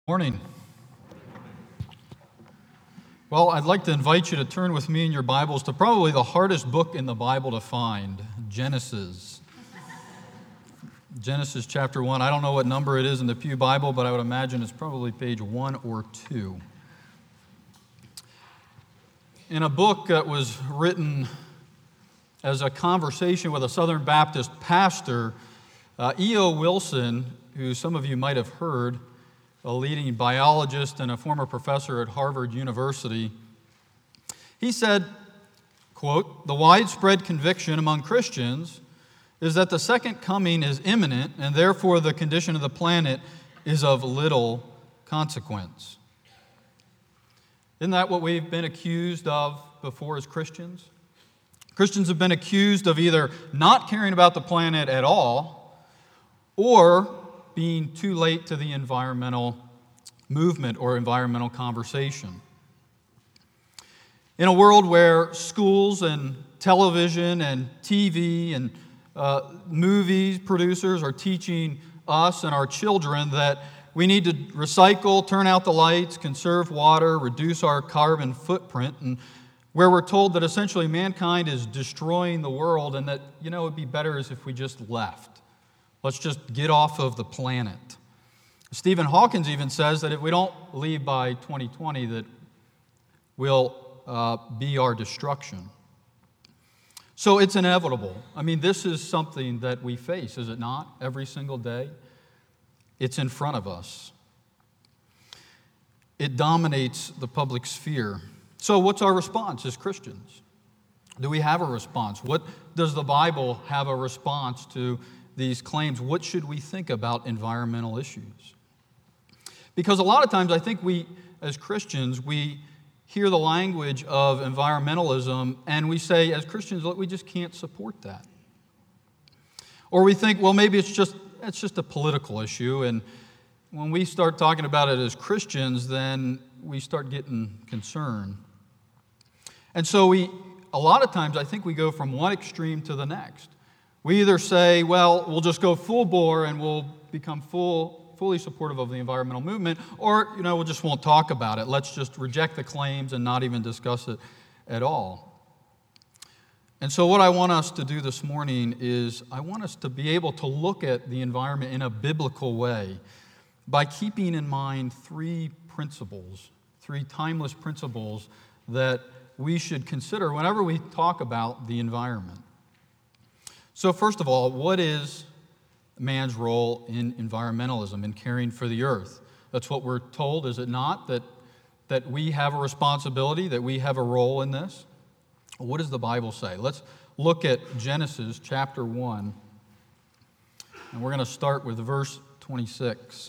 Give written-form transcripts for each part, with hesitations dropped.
Morning. Well, I'd like to invite you to turn with me in your Bibles to probably the hardest book in the Bible to find, Genesis. Genesis chapter 1. I don't know what number it is in the Pew Bible, but I would imagine it's probably page 1 or 2. In a book that was written as a conversation with a Southern Baptist pastor, E.O. Wilson, who some of you might have heard, a leading biologist and a former professor at Harvard University, he said, quote, "The widespread conviction among Christians is that the second coming is imminent and therefore the condition of the planet is of little consequence." Isn't that what we've been accused of before as Christians? Christians have been accused of either not caring about the planet at all or being too late to the environmental movement or environmental conversation. In a world where schools and television and TV and movie producers are teaching us and our children that we need to recycle, turn out the lights, conserve water, reduce our carbon footprint, and where we're told that essentially mankind is destroying the world and that, it would be better as if we just left. Let's just get off of the planet. Stephen Hawkins even says that if we don't leave by 2020, that will be our destruction. So it's inevitable. This is something that we face, is it not? Every single day. It's in front of us. It dominates the public sphere. So what's our response as Christians? Do we have a response? What does the Bible have a response to these claims? What should we think about environmental issues? Because a lot of times I think we, as Christians, we hear the language of environmentalism and we say, as Christians, look, we just can't support that. Or we think, well, maybe it's just a political issue, and when we start talking about it as Christians, then we start getting concerned. And so a lot of times I think we go from one extreme to the next. We either say, well, we'll just go full bore and we'll become fully supportive of the environmental movement, or, we just won't talk about it. Let's just reject the claims and not even discuss it at all. And so what I want us to do this morning is I want us to be able to look at the environment in a biblical way by keeping in mind three timeless principles that we should consider whenever we talk about the environment. So first of all, what is man's role in environmentalism, in caring for the earth? That's what we're told, is it not? That we have a responsibility, that we have a role in this? What does the Bible say? Let's look at Genesis chapter 1, and we're going to start with verse 26.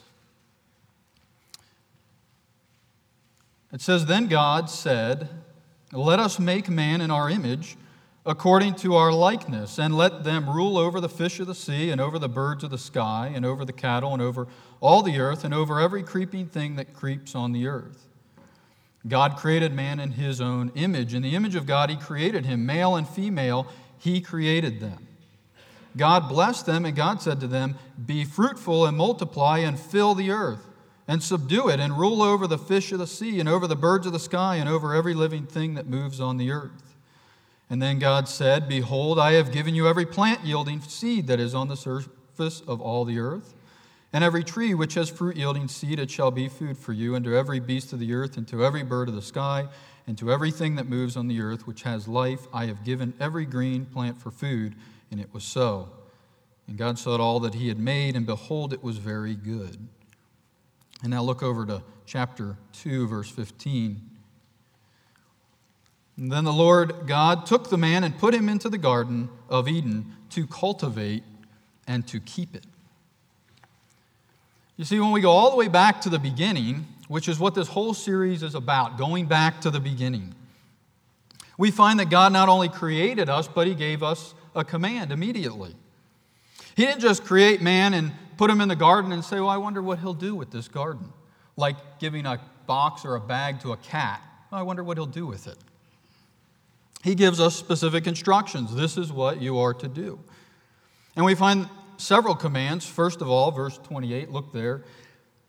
It says, "Then God said, 'Let us make man in our image, according to our likeness, and let them rule over the fish of the sea, and over the birds of the sky, and over the cattle, and over all the earth, and over every creeping thing that creeps on the earth.' God created man in his own image. In the image of God he created him, male and female he created them. God blessed them, and God said to them, 'Be fruitful and multiply and fill the earth, and subdue it, and rule over the fish of the sea, and over the birds of the sky, and over every living thing that moves on the earth.' And then God said, 'Behold, I have given you every plant yielding seed that is on the surface of all the earth, and every tree which has fruit yielding seed, it shall be food for you, and to every beast of the earth, and to every bird of the sky, and to everything that moves on the earth which has life, I have given every green plant for food.' And it was so. And God saw all that he had made, and behold, it was very good." And now look over to chapter 2, verse 15. "And then the Lord God took the man and put him into the Garden of Eden to cultivate and to keep it." You see, when we go all the way back to the beginning, which is what this whole series is about, going back to the beginning, we find that God not only created us, but he gave us a command immediately. He didn't just create man and put him in the garden and say, well, I wonder what he'll do with this garden. Like giving a box or a bag to a cat. I wonder what he'll do with it. He gives us specific instructions. This is what you are to do. And we find several commands. First of all, verse 28, look there.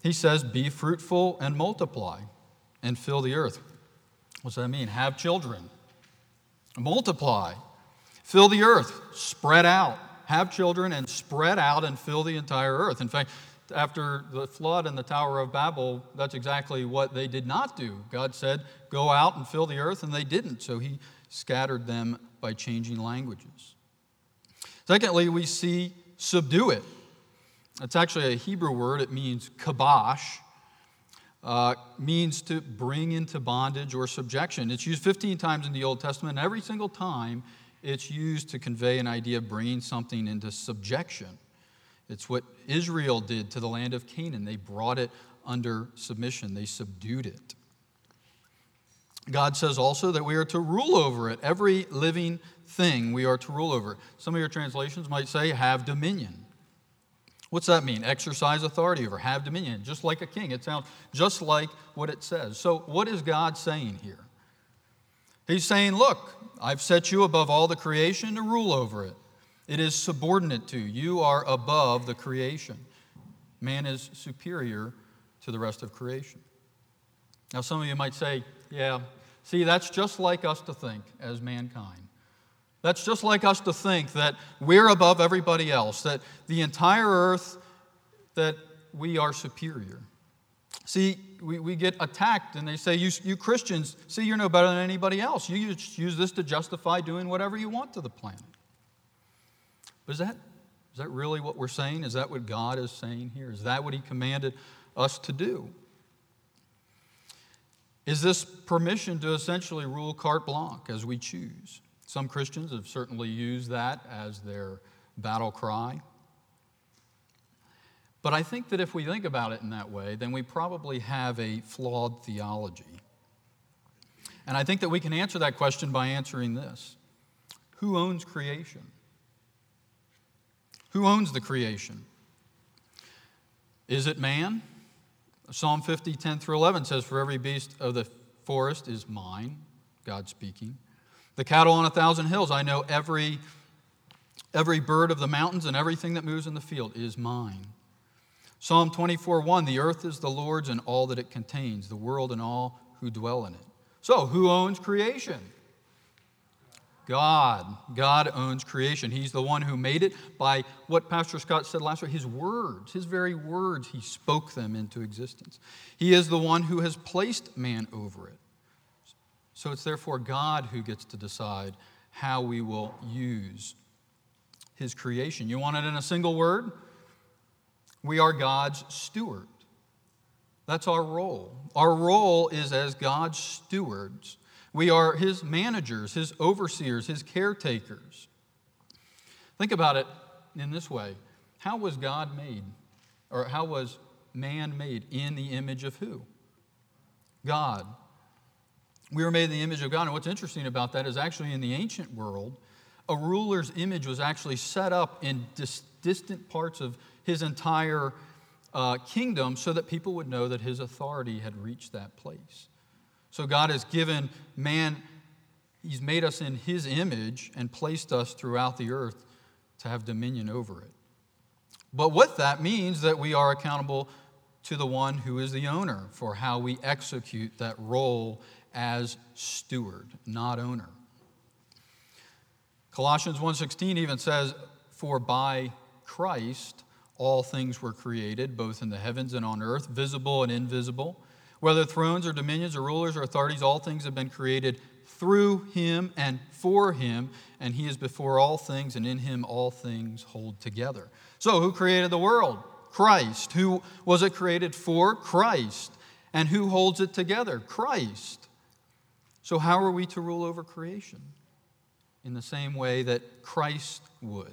He says, be fruitful and multiply and fill the earth. What's that mean? Have children. Multiply. Fill the earth. Spread out. Have children and spread out and fill the entire earth. In fact, after the flood and the Tower of Babel, that's exactly what they did not do. God said, go out and fill the earth, and they didn't. So he scattered them by changing languages. Secondly, we see subdue it. It's actually a Hebrew word. It means kabosh. Means to bring into bondage or subjection. It's used 15 times in the Old Testament, and every single time it's used to convey an idea of bringing something into subjection. It's what Israel did to the land of Canaan. They brought it under submission. They subdued it. God says also that we are to rule over it. Every living thing we are to rule over. Some of your translations might say, have dominion. What's that mean? Exercise authority over, have dominion, just like a king. It sounds just like what it says. So what is God saying here? He's saying, look, I've set you above all the creation to rule over it. It is subordinate to. You are above the creation. Man is superior to the rest of creation. Now, some of you might say, yeah, see, that's just like us to think as mankind. That's just like us to think that we're above everybody else, that the entire earth, that we are superior. See, we get attacked and they say, you Christians, see, you're no better than anybody else. You use this to justify doing whatever you want to the planet. But is that really what we're saying? Is that what God is saying here? Is that what he commanded us to do? Is this permission to essentially rule carte blanche as we choose? Some Christians have certainly used that as their battle cry. But I think that if we think about it in that way, then we probably have a flawed theology. And I think that we can answer that question by answering this. Who owns creation? Who owns the creation? Is it man? Psalm 50, 10 through 11 says, for every beast of the forest is mine, God speaking. The cattle on 1,000 hills, I know every bird of the mountains and everything that moves in the field is mine. Psalm 24:1, the earth is the Lord's and all that it contains, the world and all who dwell in it. So, who owns creation? God. God owns creation. He's the one who made it by what Pastor Scott said last week, his words, his very words, he spoke them into existence. He is the one who has placed man over it. So it's therefore God who gets to decide how we will use his creation. You want it in a single word? We are God's steward. That's our role. Our role is as God's stewards. We are his managers, his overseers, his caretakers. Think about it in this way. How was God made? Or how was man made? In the image of who? God. We were made in the image of God. And what's interesting about that is actually in the ancient world, a ruler's image was actually set up in distant parts of his entire kingdom so that people would know that his authority had reached that place. So God has given man, he's made us in his image and placed us throughout the earth to have dominion over it. But with that means that we are accountable to the one who is the owner for how we execute that role as steward, not owner. Colossians 1:16 even says, for by Christ all things were created, both in the heavens and on earth, visible and invisible. Whether thrones or dominions or rulers or authorities, all things have been created through him and for him, and he is before all things, and in him all things hold together. So who created the world? Christ. Who was it created for? Christ. And who holds it together? Christ. So how are we to rule over creation? In the same way that Christ would.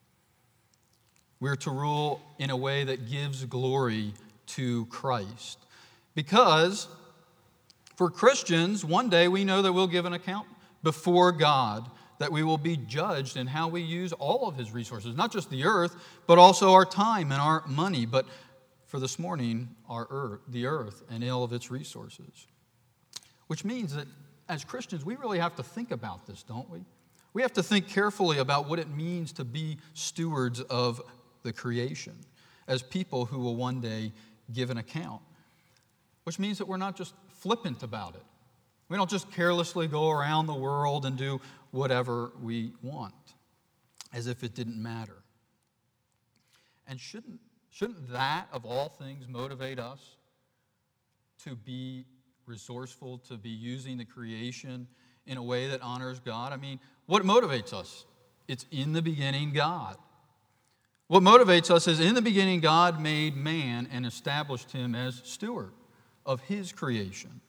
We're to rule in a way that gives glory to Christ. Because for Christians, one day we know that we'll give an account before God, that we will be judged in how we use all of his resources, not just the earth, but also our time and our money, but for this morning, the earth and all of its resources. Which means that as Christians, we really have to think about this, don't we? We have to think carefully about what it means to be stewards of the creation as people who will one day give an account, which means that we're not just flippant about it. We don't just carelessly go around the world and do whatever we want, as if it didn't matter. And shouldn't that, of all things, motivate us to be resourceful, to be using the creation in a way that honors God? I mean, what motivates us? It's in the beginning, God. What motivates us is in the beginning, God made man and established him as steward of his creation.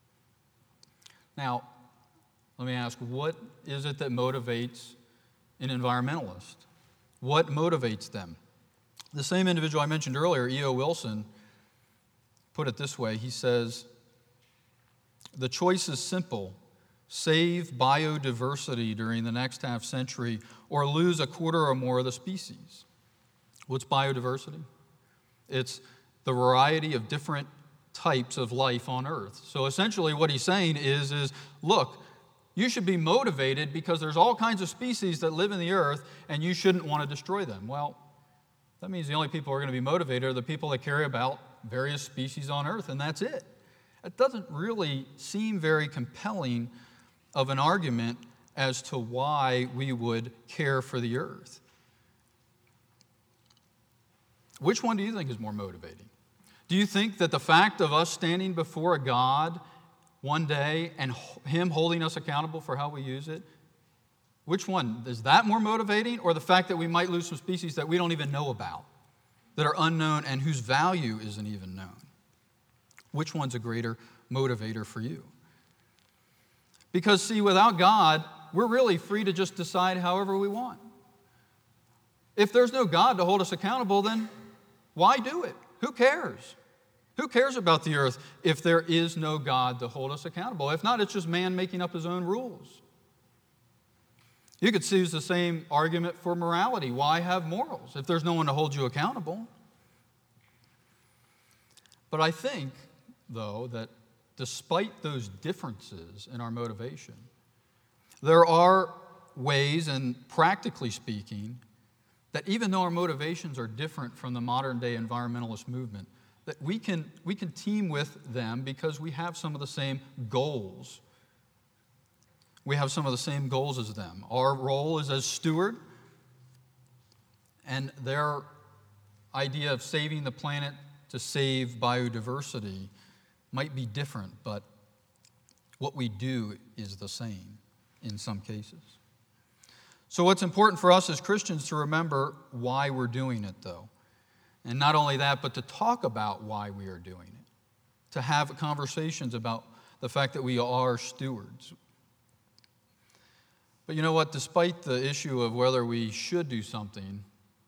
Now, let me ask, what is it that motivates an environmentalist? What motivates them? The same individual I mentioned earlier, E.O. Wilson, put it this way. He says, the choice is simple. Save biodiversity during the next half century or lose a quarter or more of the species. What's biodiversity? It's the variety of different types of life on Earth. So essentially what he's saying is look, you should be motivated because there's all kinds of species that live in the earth and you shouldn't want to destroy them. Well, that means the only people who are going to be motivated are the people that care about various species on Earth, and that's it. It doesn't really seem very compelling of an argument as to why we would care for the earth. Which one do you think is more motivating? Do you think that the fact of us standing before a God one day and him holding us accountable for how we use it, which one? Is that more motivating, or the fact that we might lose some species that we don't even know about, that are unknown and whose value isn't even known? Which one's a greater motivator for you? Because, see, without God, we're really free to just decide however we want. If there's no God to hold us accountable, then why do it? Who cares? Who cares about the earth if there is no God to hold us accountable? If not, it's just man making up his own rules. You could use the same argument for morality. Why have morals if there's no one to hold you accountable? But I think, though, that despite those differences in our motivation, there are ways, and practically speaking, that even though our motivations are different from the modern-day environmentalist movement, that we can team with them because we have some of the same goals. We have some of the same goals as them. Our role is as steward, and their idea of saving the planet to save biodiversity might be different, but what we do is the same in some cases. So what's important for us as Christians to remember why we're doing it, though. And not only that, but to talk about why we are doing it. To have conversations about the fact that we are stewards. But you know what? Despite the issue of whether we should do something,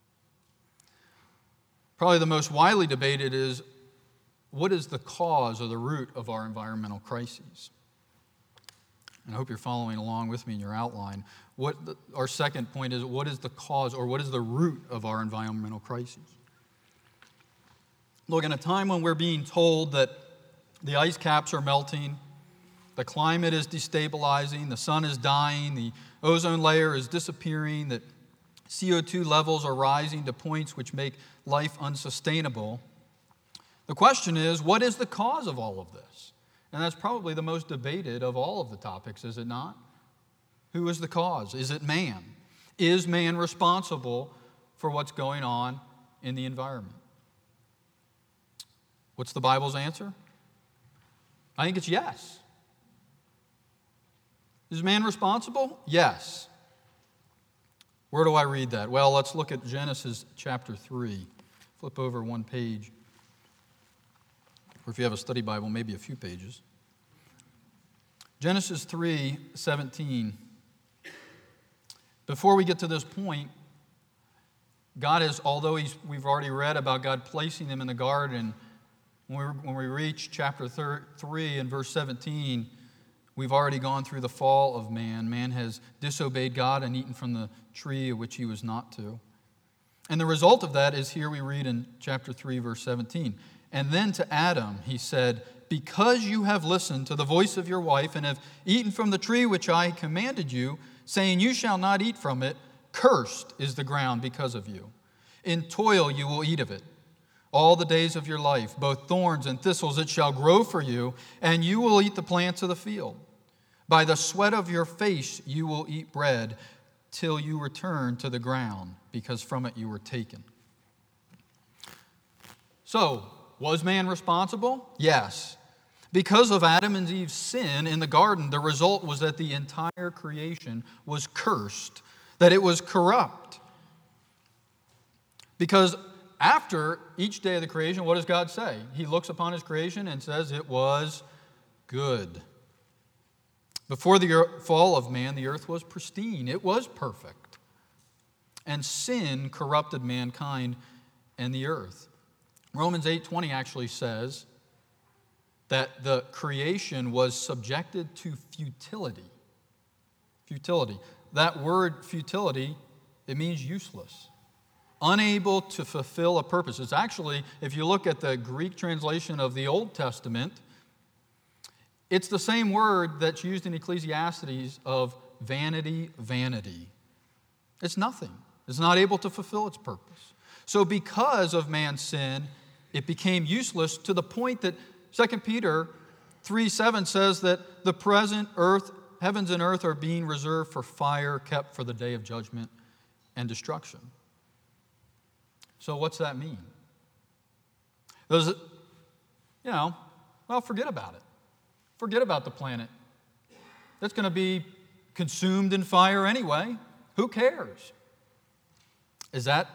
probably the most widely debated is, what is the cause or the root of our environmental crises? And I hope you're following along with me in your outline. Our second point is, what is the cause or what is the root of our environmental crises? Look, in a time when we're being told that the ice caps are melting, the climate is destabilizing, the sun is dying, the ozone layer is disappearing, that CO2 levels are rising to points which make life unsustainable, the question is, what is the cause of all of this? And that's probably the most debated of all of the topics, is it not? Who is the cause? Is it man? Is man responsible for what's going on in the environment? What's the Bible's answer? I think it's yes. Is man responsible? Yes. Where do I read that? Well, let's look at Genesis chapter 3. Flip over one page. Or if you have a study Bible, maybe a few pages. Genesis 3:17. Before we get to this point, God is, although we've already read about God placing them in the garden, when we reach chapter 3 and verse 17, we've already gone through the fall of man. Man has disobeyed God and eaten from the tree of which he was not to. And the result of that is here we read in chapter 3, verse 17. And then to Adam he said, because you have listened to the voice of your wife and have eaten from the tree which I commanded you, saying you shall not eat from it, cursed is the ground because of you. In toil you will eat of it. all the days of your life. Both thorns and thistles it shall grow for you, and you will eat the plants of the field. By the sweat of your face you will eat bread till you return to the ground, because from it you were taken. So, was man responsible? Yes. Because of Adam and Eve's sin in the garden, the result was that the entire creation was cursed, that it was corrupt. Because after each day of the creation, what does God say? He looks upon his creation and says it was good. Before the fall of man, the earth was pristine. It was perfect. And sin corrupted mankind and the earth. Romans 8:20 actually says that the creation was subjected to futility. Futility. That word futility, it means useless. Unable to fulfill a purpose. It's actually, if you look at the Greek translation of the Old Testament, it's the same word that's used in Ecclesiastes of vanity, vanity. It's nothing. It's not able to fulfill its purpose. So because of man's sin, it became useless to the point that 2 Peter 3:7 says that the present earth, heavens and earth are being reserved for fire, kept for the day of judgment and destruction. So what's that mean? Does it, forget about it. Forget about the planet. It's going to be consumed in fire anyway. Who cares? Is that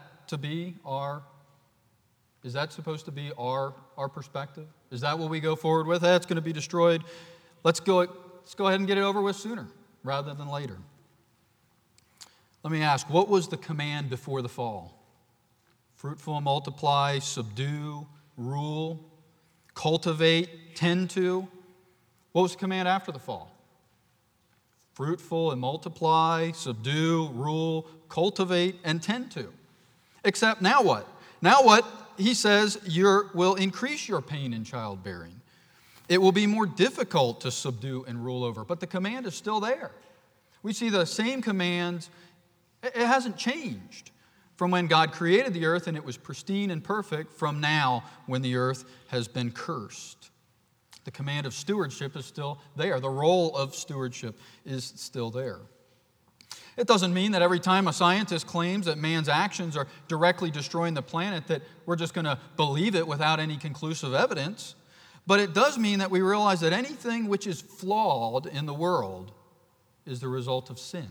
supposed to be our perspective? Is that what we go forward with? It's going to be destroyed. Let's go ahead and get it over with sooner rather than later. Let me ask, what was the command before the fall? Fruitful and multiply, subdue, rule, cultivate, tend to. What was the command after the fall? Fruitful and multiply, subdue, rule, cultivate, and tend to. Except now what? Now what? He says will increase your pain in childbearing. It will be more difficult to subdue and rule over, but the command is still there. We see the same commands. It hasn't changed from when God created the earth and it was pristine and perfect, from now when the earth has been cursed. The command of stewardship is still there. The role of stewardship is still there. It doesn't mean that every time a scientist claims that man's actions are directly destroying the planet that we're just going to believe it without any conclusive evidence. But it does mean that we realize that anything which is flawed in the world is the result of sin.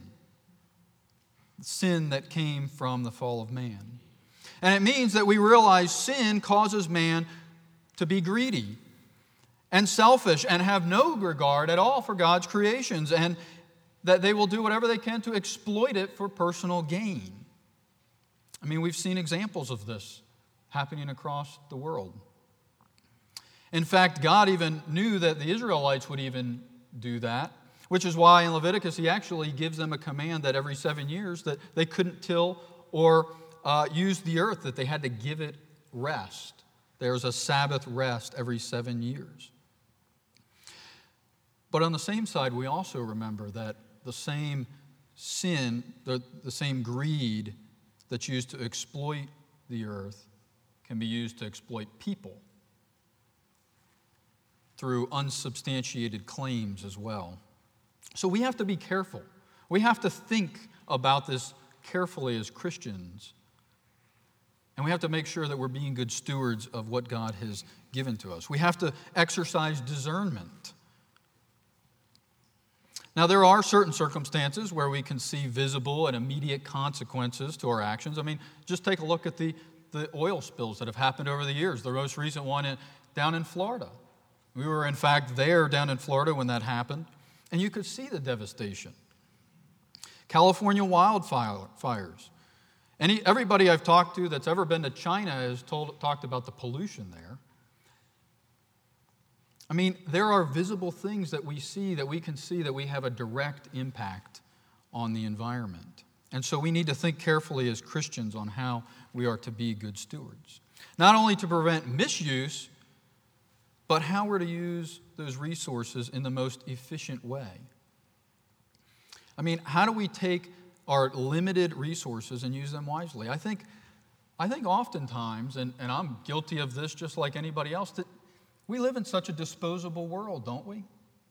Sin that came from the fall of man. And it means that we realize sin causes man to be greedy and selfish and have no regard at all for God's creations, and that they will do whatever they can to exploit it for personal gain. I mean, we've seen examples of this happening across the world. In fact, God even knew that the Israelites would even do that, which is why in Leviticus he actually gives them a command that every 7 years that they couldn't till or use the earth, that they had to give it rest. There's a Sabbath rest every 7 years. But on the same side, we also remember that the same sin, the same greed that's used to exploit the earth can be used to exploit people through unsubstantiated claims as well. So we have to be careful. We have to think about this carefully as Christians. And we have to make sure that we're being good stewards of what God has given to us. We have to exercise discernment. Now, there are certain circumstances where we can see visible and immediate consequences to our actions. I mean, just take a look at the oil spills that have happened over the years. The most recent one down in Florida. We were, in fact, there down in Florida when that happened, and you could see the devastation. California wildfires. Everybody I've talked to that's ever been to China has talked about the pollution there. I mean, there are visible things that we see, that we can see, that we have a direct impact on the environment. And so we need to think carefully as Christians on how we are to be good stewards. Not only to prevent misuse, but how we're to use those resources in the most efficient way. I mean, how do we take our limited resources and use them wisely? I think I think oftentimes, and I'm guilty of this just like anybody else, that we live in such a disposable world, don't we?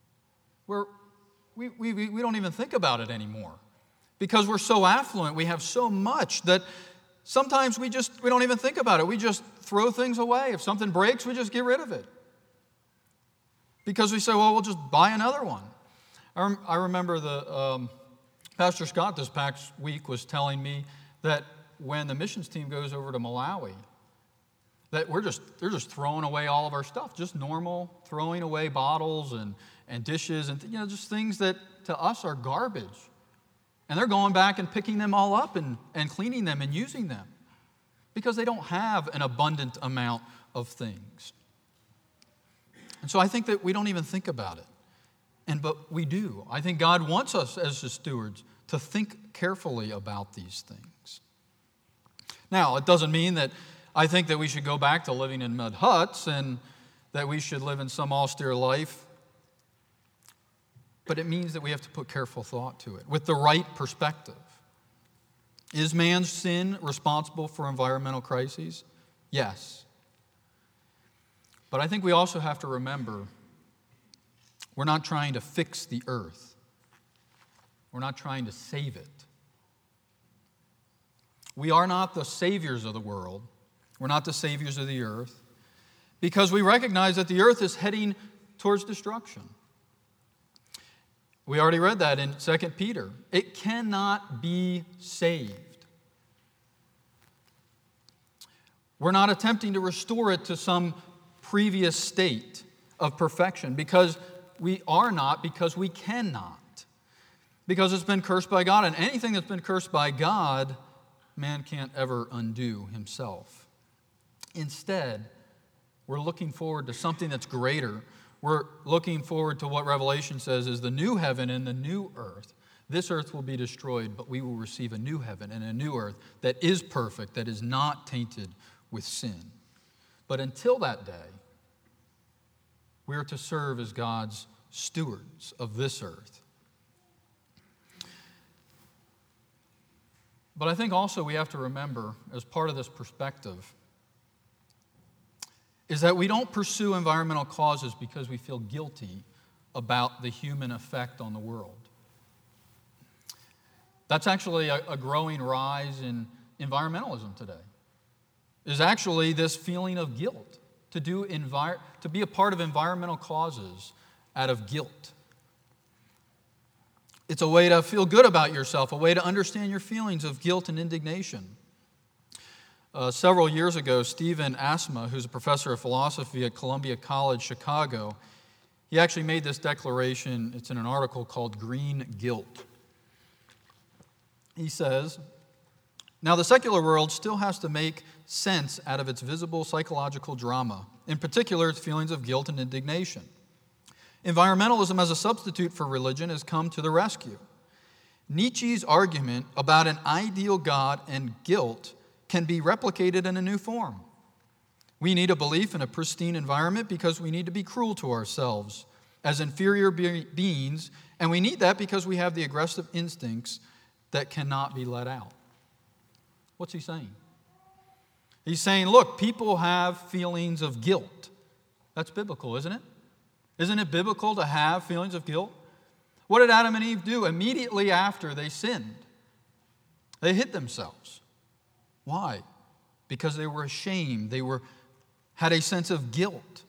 We don't even think about it anymore. Because we're so affluent, we have so much that sometimes we don't even think about it. We just throw things away. If something breaks, we just get rid of it. Because we say, well, we'll just buy another one. I remember Pastor Scott this past week was telling me that when the missions team goes over to Malawi, that they're just throwing away all of our stuff, just normal, throwing away bottles and dishes and just things that to us are garbage. And they're going back and picking them all up and cleaning them and using them because they don't have an abundant amount of things. And so I think that we don't even think about it. But we do. I think God wants us as the stewards to think carefully about these things. Now, it doesn't mean that I think that we should go back to living in mud huts and that we should live in some austere life. But it means that we have to put careful thought to it with the right perspective. Is man's sin responsible for environmental crises? Yes. But I think we also have to remember we're not trying to fix the earth. We're not trying to save it. We are not the saviors of the world. We're not the saviors of the earth because we recognize that the earth is heading towards destruction. We already read that in 2 Peter. It cannot be saved. We're not attempting to restore it to some previous state of perfection because we are not, because we cannot. Because it's been cursed by God, and anything that's been cursed by God, man can't ever undo himself. Instead, we're looking forward to something that's greater. We're looking forward to what Revelation says is the new heaven and the new earth. This earth will be destroyed, but we will receive a new heaven and a new earth that is perfect, that is not tainted with sin. But until that day, we are to serve as God's stewards of this earth. But I think also we have to remember, as part of this perspective, is that we don't pursue environmental causes because we feel guilty about the human effect on the world. That's actually a growing rise in environmentalism today, is actually this feeling of guilt, to be a part of environmental causes out of guilt. It's a way to feel good about yourself, a way to understand your feelings of guilt and indignation. Several years ago, Stephen Asma, who's a professor of philosophy at Columbia College, Chicago, he actually made this declaration. It's in an article called Green Guilt. He says, "Now the secular world still has to make sense out of its visible psychological drama, in particular its feelings of guilt and indignation. Environmentalism as a substitute for religion has come to the rescue. Nietzsche's argument about an ideal God and guilt can be replicated in a new form. We need a belief in a pristine environment because we need to be cruel to ourselves as inferior beings, and we need that because we have the aggressive instincts that cannot be let out." What's he saying? He's saying, look, people have feelings of guilt. That's biblical, isn't it? Isn't it biblical to have feelings of guilt? What did Adam and Eve do immediately after they sinned? They hid themselves. Why? Because they were ashamed. They had a sense of guilt.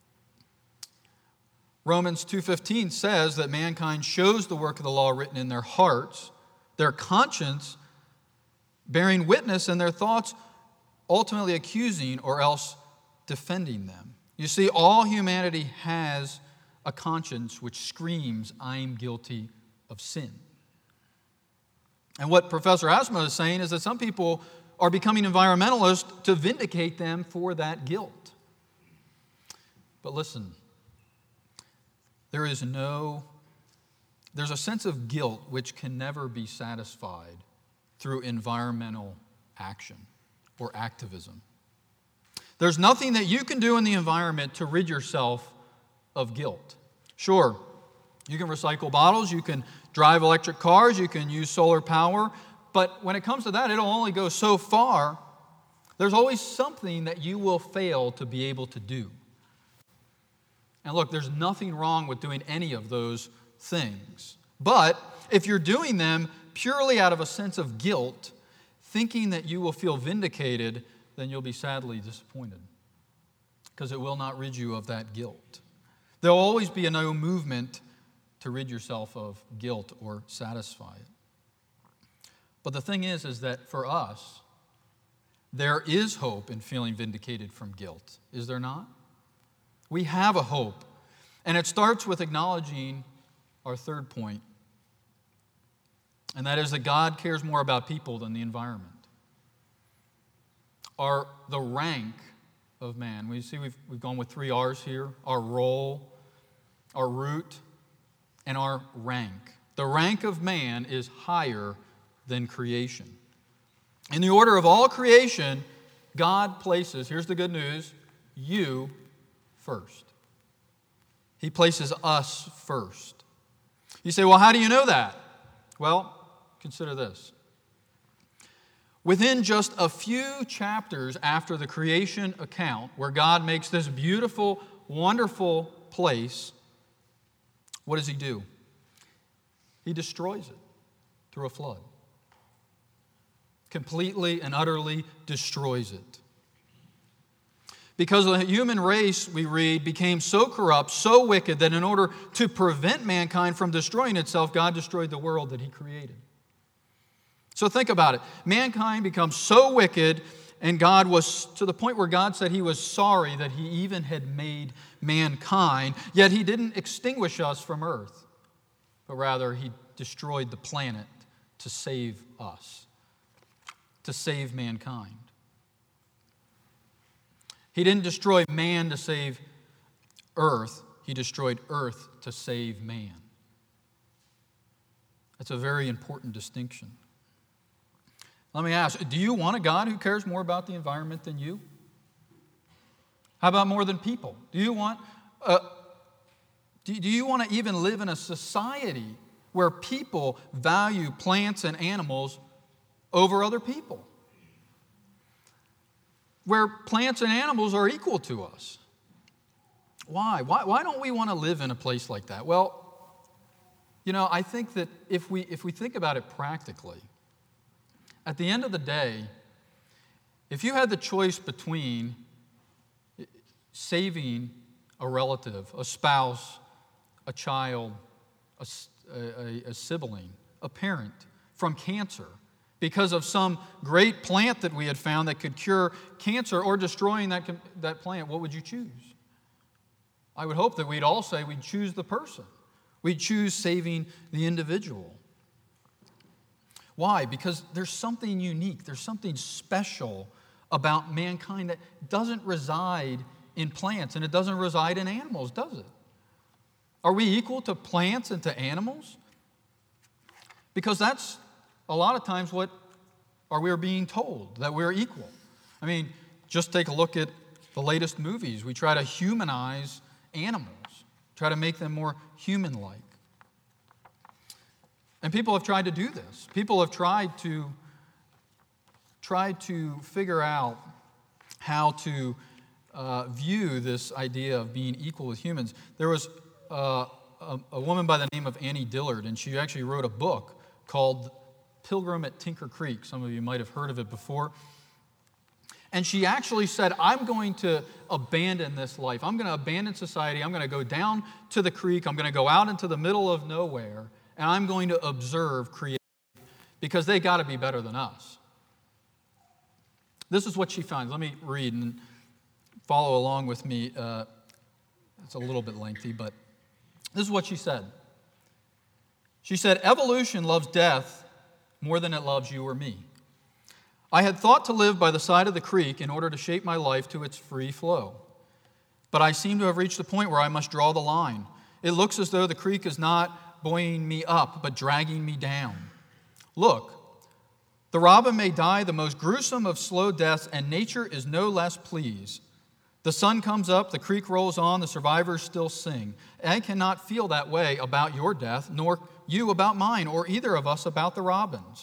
Romans 2:15 says that mankind shows the work of the law written in their hearts, their conscience bearing witness, and their thoughts ultimately accusing or else defending them. You see, all humanity has a conscience which screams, "I'm guilty of sin." And what Professor Asma is saying is that some people are becoming environmentalists to vindicate them for that guilt. But listen, there's a sense of guilt which can never be satisfied through environmental action or activism. There's nothing that you can do in the environment to rid yourself of guilt. Sure, you can recycle bottles, you can drive electric cars, you can use solar power, but when it comes to that, it'll only go so far. There's always something that you will fail to be able to do. And look, there's nothing wrong with doing any of those things. But if you're doing them purely out of a sense of guilt, thinking that you will feel vindicated, then you'll be sadly disappointed, because it will not rid you of that guilt. There will always be no movement to rid yourself of guilt or satisfy it. But the thing is that for us, there is hope in feeling vindicated from guilt, is there not? We have a hope, and it starts with acknowledging our third point, and that is that God cares more about people than the environment. The rank of man. We see we've gone with 3 R's here: our role, our root, and our rank. The rank of man is higher than creation. In the order of all creation, God places, here's the good news, you first. He places us first. You say, well, how do you know that? Well, consider this. Within just a few chapters after the creation account, where God makes this beautiful, wonderful place, what does He do? He destroys it through a flood. Completely and utterly destroys it. Because the human race, we read, became so corrupt, so wicked, that in order to prevent mankind from destroying itself, God destroyed the world that He created. So think about it. Mankind becomes so wicked, and God was to the point where God said He was sorry that He even had made mankind, yet He didn't extinguish us from earth, but rather He destroyed the planet to save us, to save mankind. He didn't destroy man to save earth. He destroyed earth to save man. That's a very important distinction. Let me ask, do you want a God who cares more about the environment than you? How about more than people? Do you want to even live in a society where people value plants and animals over other people? Where plants and animals are equal to us? Why? Why don't we want to live in a place like that? Well, I think that if we think about it practically, at the end of the day, if you had the choice between saving a relative, a spouse, a child, a sibling, a parent from cancer because of some great plant that we had found that could cure cancer, or destroying that plant, what would you choose? I would hope that we'd all say we'd choose the person. We'd choose saving the individual. Why? Because there's something unique, there's something special about mankind that doesn't reside in plants, and it doesn't reside in animals, does it? Are we equal to plants and to animals? Because that's a lot of times what we're being told, that we're equal. I mean, just take a look at the latest movies. We try to humanize animals, try to make them more human-like. And people have tried to do this. People have tried to figure out how to view this idea of being equal with humans. There was a woman by the name of Annie Dillard, and she actually wrote a book called Pilgrim at Tinker Creek. Some of you might have heard of it before. And she actually said, I'm going to abandon this life. I'm going to abandon society. I'm going to go down to the creek. I'm going to go out into the middle of nowhere, and I'm going to observe creation, because they got to be better than us. This is what she finds. Let me read and follow along with me. It's a little bit lengthy, but this is what she said. She said, evolution loves death more than it loves you or me. I had thought to live by the side of the creek in order to shape my life to its free flow. But I seem to have reached the point where I must draw the line. It looks as though the creek is not buoying me up, but dragging me down. Look, the robin may die the most gruesome of slow deaths, and nature is no less pleased. The sun comes up, the creek rolls on, the survivors still sing. I cannot feel that way about your death, nor you about mine, or either of us about the robins.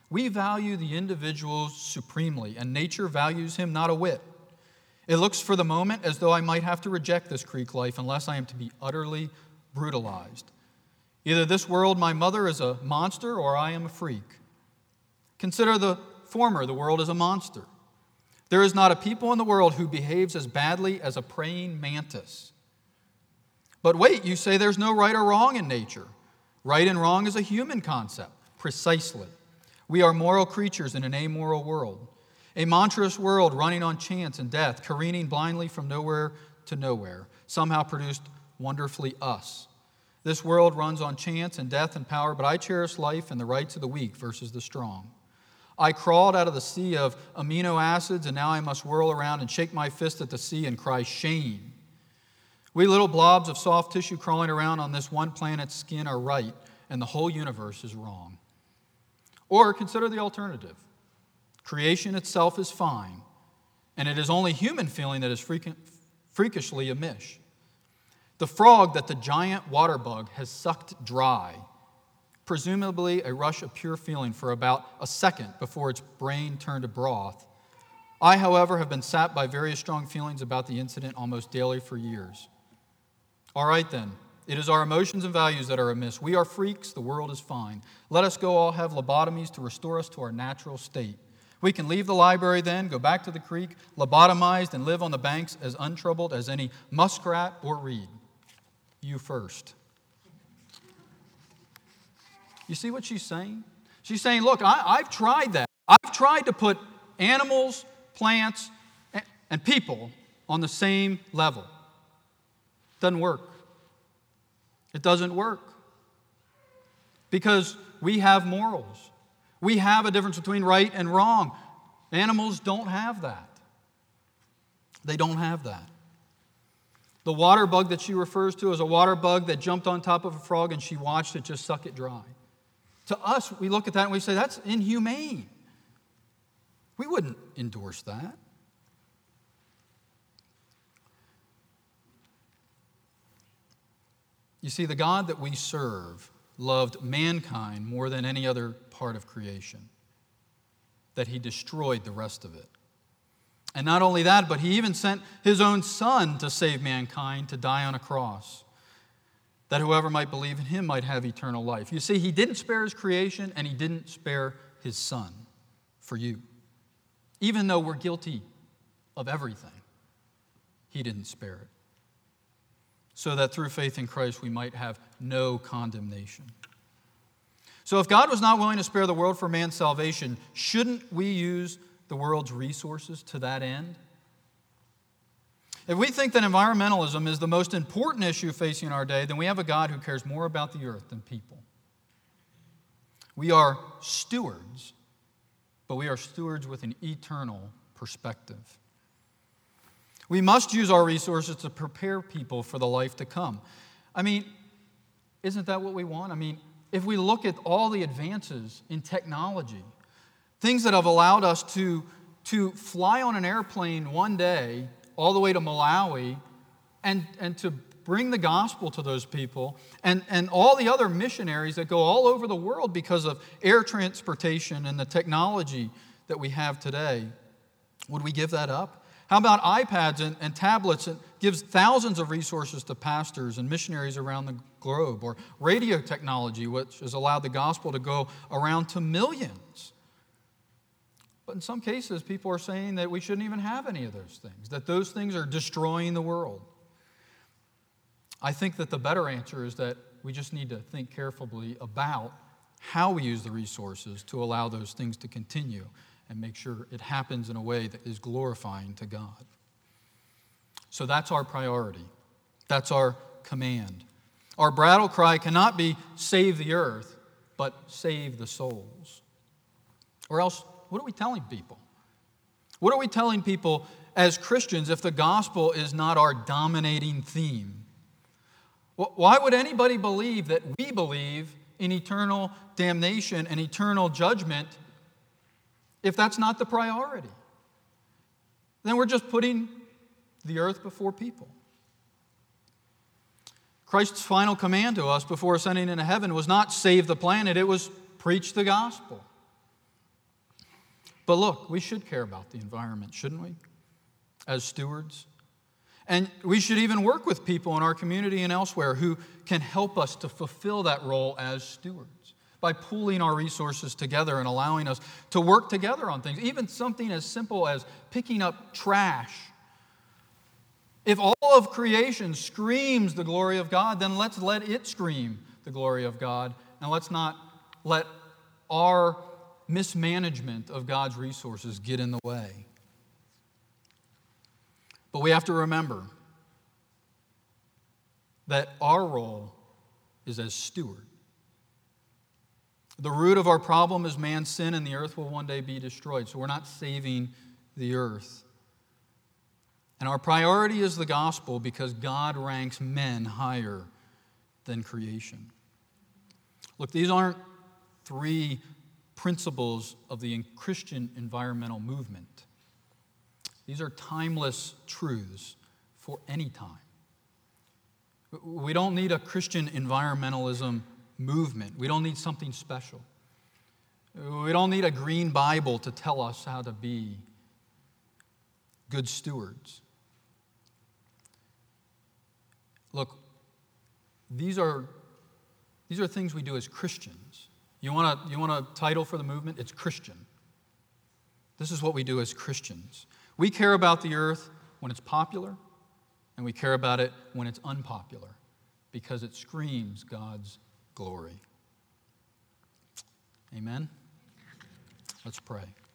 We value the individual supremely, and nature values him not a whit. It looks for the moment as though I might have to reject this Creek life unless I am to be utterly brutalized. Either this world, my mother, is a monster, or I am a freak. Consider the former, the world is a monster. There is not a people in the world who behaves as badly as a praying mantis. But wait, you say there's no right or wrong in nature. Right and wrong is a human concept. Precisely. We are moral creatures in an amoral world. A monstrous world running on chance and death, careening blindly from nowhere to nowhere, somehow produced wonderfully us. This world runs on chance and death and power, but I cherish life and the rights of the weak versus the strong. I crawled out of the sea of amino acids, and now I must whirl around and shake my fist at the sea and cry, shame. We little blobs of soft tissue crawling around on this one planet's skin are right, and the whole universe is wrong. Or consider the alternative. Creation itself is fine, and it is only human feeling that is freakishly amiss. The frog that the giant water bug has sucked dry, presumably a rush of pure feeling for about a second before its brain turned to broth. I, however, have been sapped by various strong feelings about the incident almost daily for years. All right, then. It is our emotions and values that are amiss. We are freaks. The world is fine. Let us go all have lobotomies to restore us to our natural state. We can leave the library then, go back to the creek, lobotomized, and live on the banks as untroubled as any muskrat or reed. You first. You see what she's saying? She's saying, look, I've tried that. I've tried to put animals, plants, and people on the same level. Doesn't work. It doesn't work. Because we have morals. We have a difference between right and wrong. Animals don't have that. They don't have that. The water bug that she refers to is a water bug that jumped on top of a frog and she watched it just suck it dry. To us, we look at that and we say, that's inhumane. We wouldn't endorse that. You see, the God that we serve loved mankind more than any other part of creation, that he destroyed the rest of it. And not only that, but he even sent his own son to save mankind, to die on a cross, that whoever might believe in him might have eternal life. You see, he didn't spare his creation, and he didn't spare his son for you. Even though we're guilty of everything, he didn't spare it, so that through faith in Christ we might have no condemnation. So if God was not willing to spare the world for man's salvation, shouldn't we use the world's resources to that end? If we think that environmentalism is the most important issue facing our day, then we have a God who cares more about the earth than people. We are stewards, but we are stewards with an eternal perspective. We must use our resources to prepare people for the life to come. I mean, isn't that what we want? I mean, if we look at all the advances in technology, things that have allowed us to fly on an airplane one day all the way to Malawi and to bring the gospel to those people, and all the other missionaries that go all over the world because of air transportation and the technology that we have today, would we give that up? How about iPads and tablets? It gives thousands of resources to pastors and missionaries around the globe. Or radio technology, which has allowed the gospel to go around to millions. But in some cases, people are saying that we shouldn't even have any of those things, that those things are destroying the world. I think that the better answer is that we just need to think carefully about how we use the resources to allow those things to continue and make sure it happens in a way that is glorifying to God. So that's our priority. That's our command. Our battle cry cannot be save the earth, but save the souls. Or else, what are we telling people? What are we telling people as Christians if the gospel is not our dominating theme? Why would anybody believe that we believe in eternal damnation and eternal judgment if that's not the priority? Then we're just putting the earth before people. Christ's final command to us before ascending into heaven was not save the planet, it was preach the gospel. But look, we should care about the environment, shouldn't we? As stewards. And we should even work with people in our community and elsewhere who can help us to fulfill that role as stewards by pooling our resources together and allowing us to work together on things. Even something as simple as picking up trash. If all of creation screams the glory of God, then let's let it scream the glory of God. And let's not let our mismanagement of God's resources get in the way. But we have to remember that our role is as steward. The root of our problem is man's sin, and the earth will one day be destroyed. So we're not saving the earth. And our priority is the gospel because God ranks men higher than creation. Look, these aren't three principles of the Christian environmental movement. These are timeless truths for any time. We don't need a Christian environmentalism movement. We don't need something special. We don't need a green Bible to tell us how to be good stewards. Look, these are things we do as Christians. You want a title for the movement? It's Christian. This is what we do as Christians. We care about the earth when it's popular, and we care about it when it's unpopular, because it screams God's glory. Amen? Let's pray.